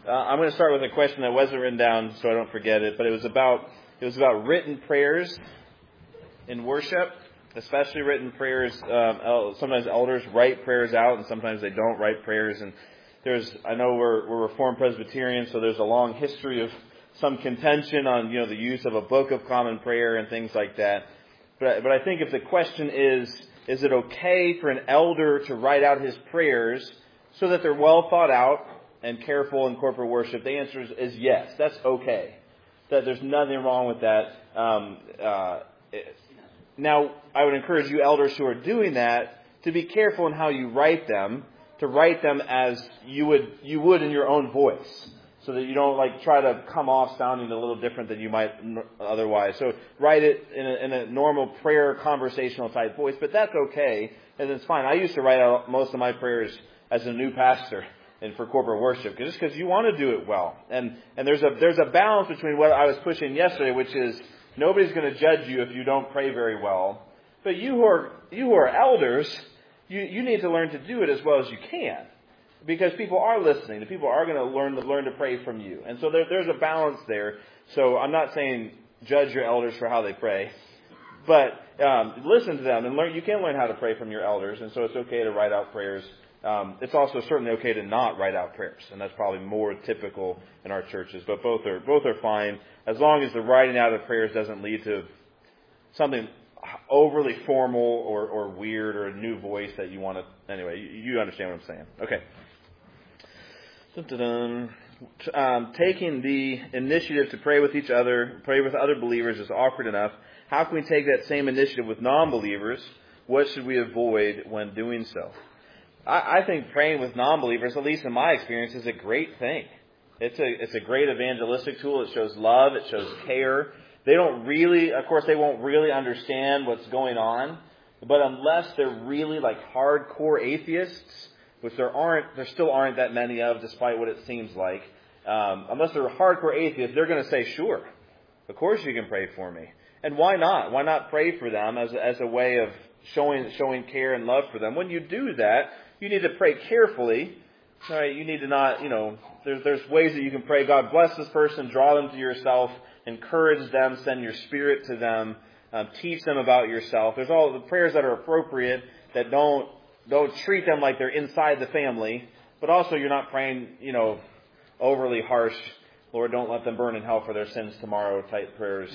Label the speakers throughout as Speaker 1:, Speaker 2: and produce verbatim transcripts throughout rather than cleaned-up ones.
Speaker 1: Uh, I'm going to start with a question that wasn't written down, so I don't forget it. But it was about it was about written prayers in worship, especially written prayers. Um, sometimes elders write prayers out, and sometimes they don't write prayers. And there's I know we're we're Reformed Presbyterians, so there's a long history of some contention on you know the use of a book of common prayer and things like that. But but I think if the question is is it okay for an elder to write out his prayers so that they're well thought out and careful in corporate worship, the answer is, is yes. That's okay. That there's nothing wrong with that. Um, uh, now, I would encourage you elders who are doing that to be careful in how you write them, to write them as you would you would in your own voice, so that you don't like try to come off sounding a little different than you might otherwise. So write it in a, in a normal prayer conversational type voice, but that's okay, and it's fine. I used to write out most of my prayers as a new pastor and for corporate worship, just because you want to do it well. And and there's a there's a balance between what I was pushing yesterday, which is nobody's going to judge you if you don't pray very well. But you who are you who are elders, you you need to learn to do it as well as you can, because people are listening. And people are going to learn to learn to pray from you. And so there, there's a balance there. So I'm not saying judge your elders for how they pray, but um, listen to them and learn. You can learn how to pray from your elders, and so it's okay to write out prayers. Um, it's also certainly okay to not write out prayers, and that's probably more typical in our churches. But both are both are fine as long as the writing out of prayers doesn't lead to something overly formal or, or weird or a new voice that you want to. Anyway, you, you understand what I'm saying. Okay. Dun-dun-dun. Um, taking the initiative to pray with each other, pray with other believers is awkward enough. How can we take that same initiative with non-believers? What should we avoid when doing so? I think praying with non-believers, at least in my experience, is a great thing. It's a it's a great evangelistic tool. It shows love. It shows care. They don't really, of course, they won't really understand what's going on. But unless they're really like hardcore atheists, which there aren't, there still aren't that many of, despite what it seems like. Um, unless they're hardcore atheists, they're going to say, "Sure, of course you can pray for me." And why not? Why not pray for them as as a way of showing showing care and love for them? When you do that, you need to pray carefully. All right, you need to not, you know, there's there's ways that you can pray. God bless this person, draw them to yourself, encourage them, send your spirit to them, um, teach them about yourself. There's all the prayers that are appropriate that don't don't treat them like they're inside the family, but also you're not praying, you know, overly harsh. Lord, don't let them burn in hell for their sins tomorrow type prayers.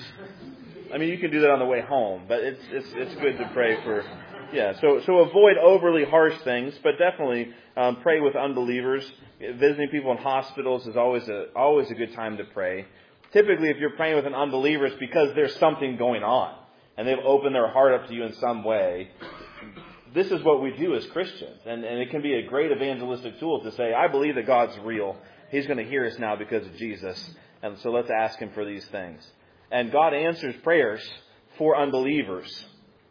Speaker 1: I mean, you can do that on the way home, but it's it's it's good to pray for. Yeah, so so avoid overly harsh things, but definitely um, pray with unbelievers. Visiting people in hospitals is always a always a good time to pray. Typically, if you're praying with an unbeliever, it's because there's something going on, and they've opened their heart up to you in some way. This is what we do as Christians, and, and it can be a great evangelistic tool to say, I believe that God's real. He's going to hear us now because of Jesus, and so let's ask Him for these things. And God answers prayers for unbelievers.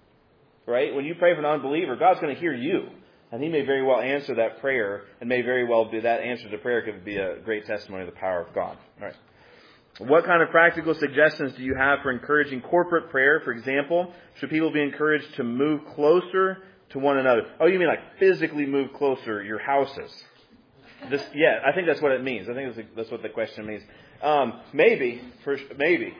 Speaker 1: Right? When you pray for an unbeliever, God's going to hear you. And He may very well answer that prayer, and may very well be that answer to prayer could be a great testimony of the power of God. All right. What kind of practical suggestions do you have for encouraging corporate prayer? For example, should people be encouraged to move closer to one another? Oh, you mean like physically move closer, your houses? This, yeah, I think that's what it means. I think that's, that's what the question means. Um, maybe, for, maybe.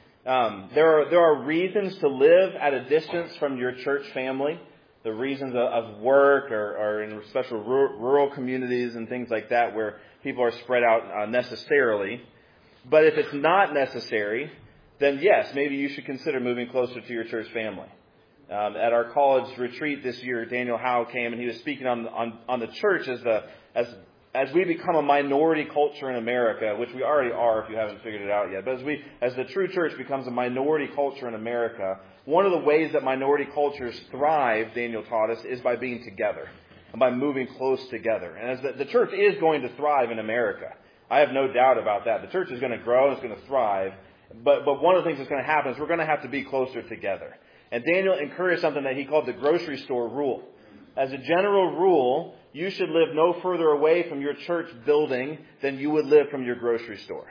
Speaker 1: Um, there are there are reasons to live at a distance from your church family. The reasons of, of work or, or in special rural, rural communities and things like that where people are spread out uh, necessarily. But if it's not necessary, then yes, maybe you should consider moving closer to your church family. Um, at our college retreat this year, Daniel Howe came and he was speaking on on, on the church as the as As we become a minority culture in America, which we already are if you haven't figured it out yet, but as we, as the true church becomes a minority culture in America, one of the ways that minority cultures thrive, Daniel taught us, is by being together and by moving close together. And as the, the church is going to thrive in America, I have no doubt about that. The church is going to grow and it's going to thrive, but but one of the things that's going to happen is we're going to have to be closer together. And Daniel encouraged something that he called the grocery store rule. As a general rule, you should live no further away from your church building than you would live from your grocery store.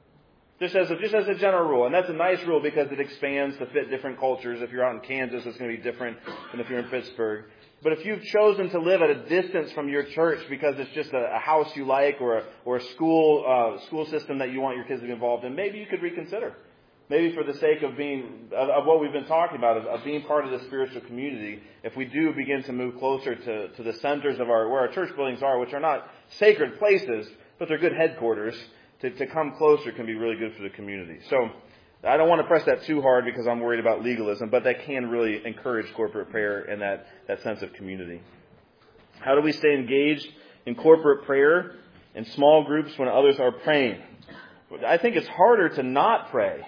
Speaker 1: Just as a, just as a general rule. And that's a nice rule because it expands to fit different cultures. If you're out in Kansas, it's going to be different than if you're in Pittsburgh. But if you've chosen to live at a distance from your church because it's just a, a house you like or a, or a school uh, school system that you want your kids to be involved in, maybe you could reconsider. Maybe for the sake of being of, of what we've been talking about, of, of being part of the spiritual community, if we do begin to move closer to, to the centers of our where our church buildings are, which are not sacred places, but they're good headquarters, to, to come closer can be really good for the community. So I don't want to press that too hard because I'm worried about legalism, but that can really encourage corporate prayer and that, that sense of community. How do we stay engaged in corporate prayer in small groups when others are praying? I think it's harder to not pray,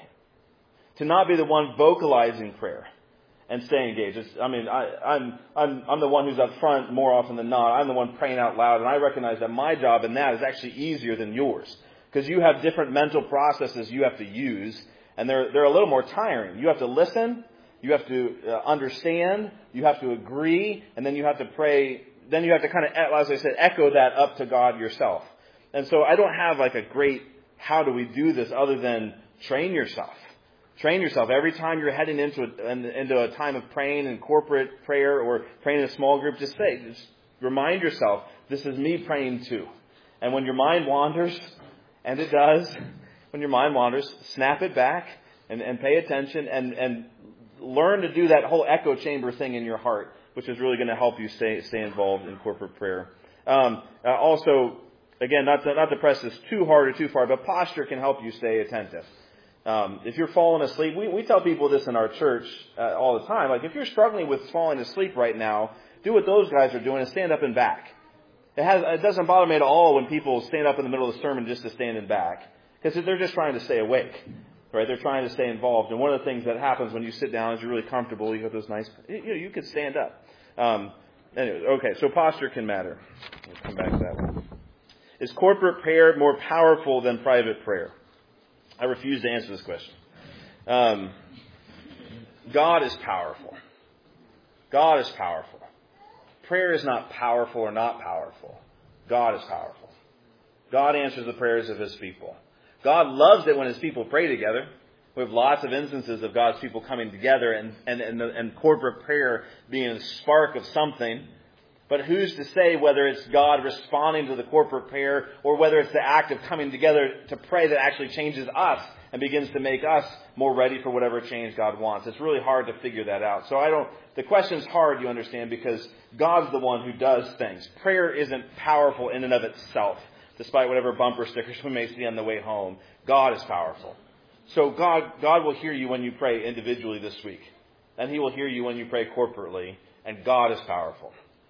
Speaker 1: to not be the one vocalizing prayer and stay engaged. It's, I mean, I, I'm, I'm, I'm the one who's up front more often than not. I'm the one praying out loud, and I recognize that my job in that is actually easier than yours because you have different mental processes you have to use. And they're, they're a little more tiring. You have to listen, you have to uh, understand, you have to agree, and then you have to pray. Then you have to kind of, as I said, echo that up to God yourself. And so I don't have like a great, how do we do this other than train yourself. Train yourself. Every time you're heading into a, into a time of praying in corporate prayer or praying in a small group, just say, just remind yourself, this is me praying too. And when your mind wanders, and it does, when your mind wanders, snap it back and, and pay attention and, and learn to do that whole echo chamber thing in your heart, which is really going to help you stay stay involved in corporate prayer. Um, uh, also, again, not to, not to press this too hard or too far, but posture can help you stay attentive. Um, if you're falling asleep, we, we tell people this in our church uh, all the time. Like, if you're struggling with falling asleep right now, do what those guys are doing and stand up and back. It, has, it doesn't bother me at all when people stand up in the middle of the sermon just to stand and back. Because they're just trying to stay awake, right? They're trying to stay involved. And one of the things that happens when you sit down is you're really comfortable. You have those nice, you know, you could stand up. Um, anyway, okay, so posture can matter. We'll come back to that one. Is corporate prayer more powerful than private prayer? I refuse to answer this question. Um, God is powerful. God is powerful. Prayer is not powerful or not powerful. God is powerful. God answers the prayers of His people. God loves it when His people pray together. We have lots of instances of God's people coming together and, and, and, and corporate prayer being a spark of something. But who's to say whether it's God responding to the corporate prayer or whether it's the act of coming together to pray that actually changes us and begins to make us more ready for whatever change God wants. It's really hard to figure that out. So I don't, the question's hard, you understand, because God's the one who does things. Prayer isn't powerful in and of itself. Despite whatever bumper stickers we may see on the way home, God is powerful. So God, God will hear you when you pray individually this week. And He will hear you when you pray corporately. And God is powerful.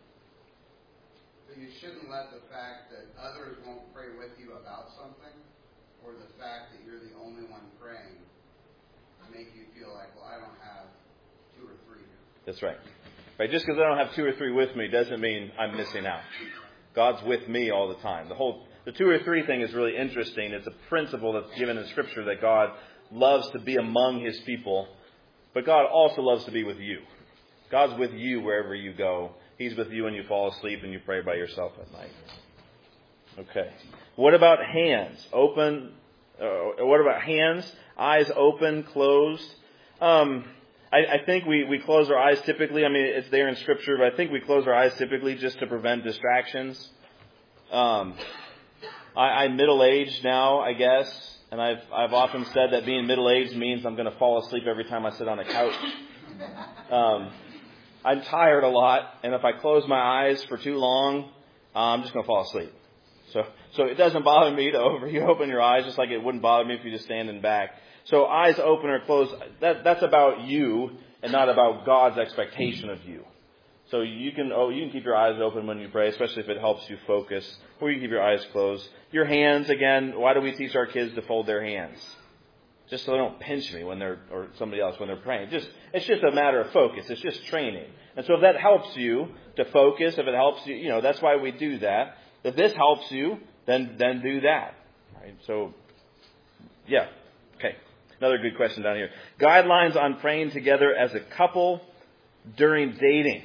Speaker 2: So you shouldn't let the fact that others won't pray with you about something, or the fact that you're the only one praying, make you feel like, well, I don't have two or three here.
Speaker 1: That's right. Right. Just because I don't have two or three with me doesn't mean I'm missing out. God's with me all the time. The whole The two or three thing is really interesting. It's a principle that's given in Scripture that God loves to be among His people, but God also loves to be with you. God's with you wherever you go. He's with you when you fall asleep and you pray by yourself at night. Okay. What about hands? Open. Uh, what about hands? Eyes open, closed. Um, I, I think we, we close our eyes typically. I mean, it's there in Scripture, but I think we close our eyes typically just to prevent distractions. Um, I, I'm middle-aged now, I guess, and I've I've often said that being middle-aged means I'm going to fall asleep every time I sit on a couch. Um, I'm tired a lot, and if I close my eyes for too long, uh, I'm just going to fall asleep. So so it doesn't bother me to over you open your eyes, just like it wouldn't bother me if you just standing back. So eyes open or closed, that that's about you and not about God's expectation of you. So you can oh you can keep your eyes open when you pray, especially if it helps you focus, or you can keep your eyes closed. Your hands, again, why do we teach our kids to fold their hands? Just so they don't pinch me when they're, or somebody else when they're praying. Just it's just a matter of focus. It's just training. And so if that helps you to focus, if it helps you, you know, that's why we do that. If this helps you, then then do that. Right? So, yeah. Okay. Another good question down here. Guidelines on praying together as a couple during dating.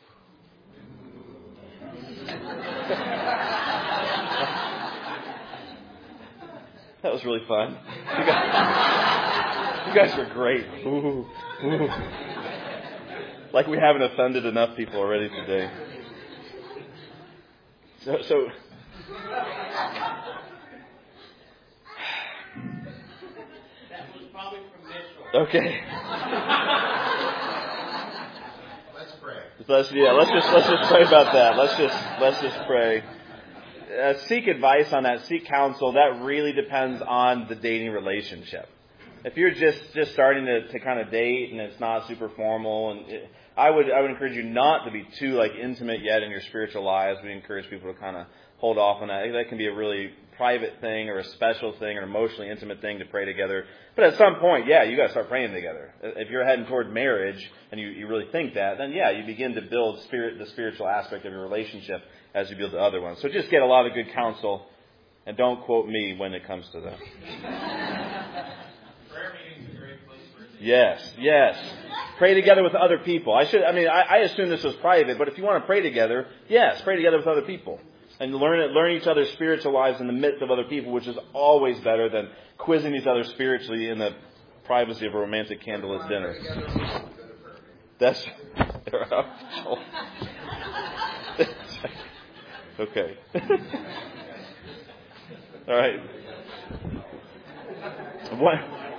Speaker 1: That was really fun. You guys, you guys were great. Ooh, ooh. Like we haven't offended enough people already today. So, so
Speaker 3: that was probably from Mitchell.
Speaker 1: Okay.
Speaker 2: Let's pray.
Speaker 1: Let's yeah. Let's just let's just pray about that. Let's just let's just pray. Uh, seek advice on that. Seek counsel. That really depends on the dating relationship. If you're just, just starting to, to kind of date and it's not super formal, and it, I would I would encourage you not to be too like intimate yet in your spiritual lives. We encourage people to kind of hold off on that. That can be a really private thing or a special thing or emotionally intimate thing to pray together. But at some point, yeah, you got to start praying together. If you're heading toward marriage and you, you really think that, then yeah, you begin to build spirit the spiritual aspect of your relationship as you build the other ones. So just get a lot of good counsel, and don't quote me when it comes to that.
Speaker 3: Prayer meeting's a great place for it.
Speaker 1: Yes, yes. Pray together with other people. I should. I mean, I, I assume this was private, but if you want to pray together, yes, pray together with other people. And learn it, learn each other's spiritual lives in the midst of other people, which is always better than quizzing each other spiritually in the privacy of a romantic candlelit dinner. That's okay. All right. What?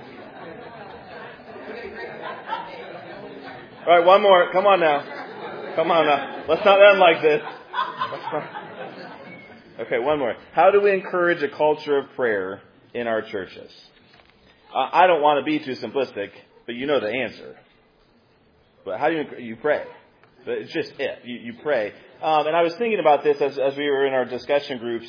Speaker 1: All right, one more. Come on now. Come on now. Let's not end like this. Let's not. Okay, one more. How do we encourage a culture of prayer in our churches? Uh, I don't want to be too simplistic, but you know the answer. But how do you you pray? It's just it. You, you pray. Um, and I was thinking about this as, as we were in our discussion groups.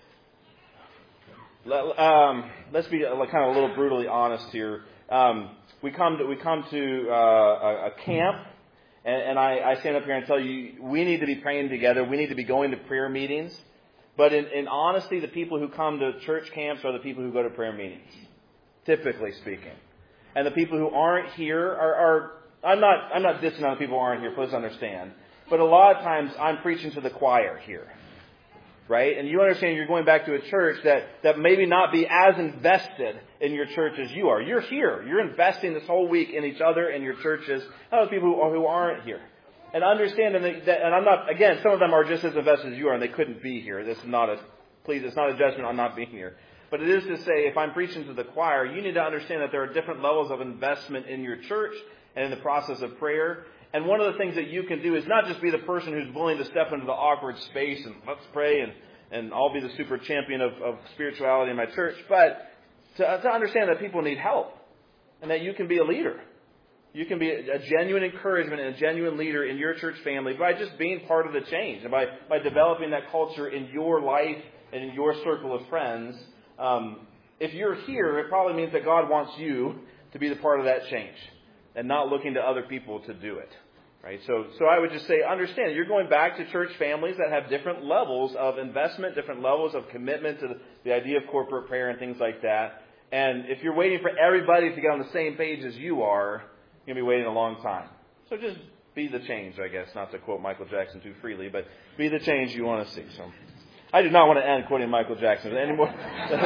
Speaker 1: Um, let's be kind of a little brutally honest here. Um, we come to we come to uh, a, a camp, and, and I, I stand up here and tell you we need to be praying together. We need to be going to prayer meetings. But in, in honesty, the people who come to church camps are the people who go to prayer meetings, typically speaking. And the people who aren't here are, are I'm not I'm not dissing on the people who aren't here, please understand. But a lot of times I'm preaching to the choir here. Right? And you understand you're going back to a church that, that maybe not be as invested in your church as you are. You're here. You're investing this whole week in each other and your churches. Other people who, who aren't here. And understand that, and I'm not, again, some of them are just as invested as you are and they couldn't be here. This is not a, please, it's not a judgment on not being here. But it is to say, if I'm preaching to the choir, you need to understand that there are different levels of investment in your church and in the process of prayer. And one of the things that you can do is not just be the person who's willing to step into the awkward space and let's pray and, and I'll be the super champion of, of spirituality in my church, but to, to understand that people need help and that you can be a leader. You can be a genuine encouragement and a genuine leader in your church family by just being part of the change and by, by developing that culture in your life and in your circle of friends. Um, if you're here, it probably means that God wants you to be the part of that change and not looking to other people to do it. Right? So, so I would just say, understand, you're going back to church families that have different levels of investment, different levels of commitment to the, the idea of corporate prayer and things like that. And if you're waiting for everybody to get on the same page as you are, you're going to be waiting a long time. So just be the change, I guess, not to quote Michael Jackson too freely, but be the change you want to see. So I do not want to end quoting Michael Jackson anymore.
Speaker 4: We had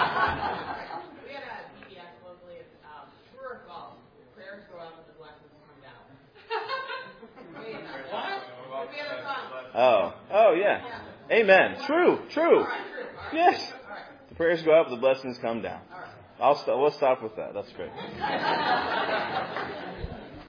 Speaker 4: a P B S locally. It's um, true or false. Prayers go up and the blessings come down. Wait, what? We had a song.
Speaker 1: Oh, oh yeah. yeah. Amen. True, true.
Speaker 4: All right, true. All right.
Speaker 1: Yes.
Speaker 4: All right.
Speaker 1: The prayers go up, the blessings come down.
Speaker 4: All right.
Speaker 1: I'll st- we'll stop with that. That's great.